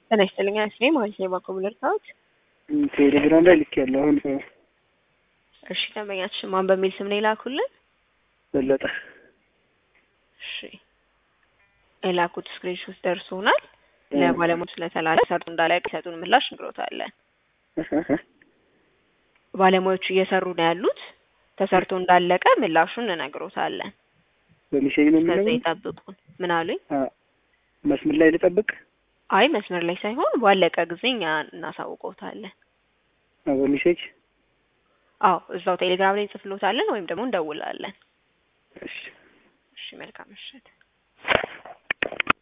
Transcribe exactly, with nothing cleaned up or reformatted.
ጤና ይስጥልኝ አስኔ ማለት ነው ባኮብለር ታውት ቴሌግራም ላይ ልክ ያለው አሁን እሺ ተመኛችሁ ማን በሚል ስም ነው ይላኩልን በለጠ እሺ እላኩት ስክሪንሾት ደርሶናል ለባለሙያው ስለተላለ ሰርቶ እንዳላቅ ሰጡን ምላሽ ንግሮታለን ባለሙያዎቹ እየሰሩ ነው ያሉት ተሰርቶ እንዳለቀ ምላሹን እንነግሮታለን በሚሸይ ነው የሚለው ከዛ ይጠብቁን ምን አሉኝ መስመር ላይ ልጠብቅ አይ መስመር ላይ ሳይሆን ባለቀ ጊዜኛ እናሳውቀውታለን በሚሸይ አዎ እዛው ቴሌግራም ላይ ጽፍሎታለን ወይም ደግሞ እንደውላለን እሺ እሺ መልካም ምሽት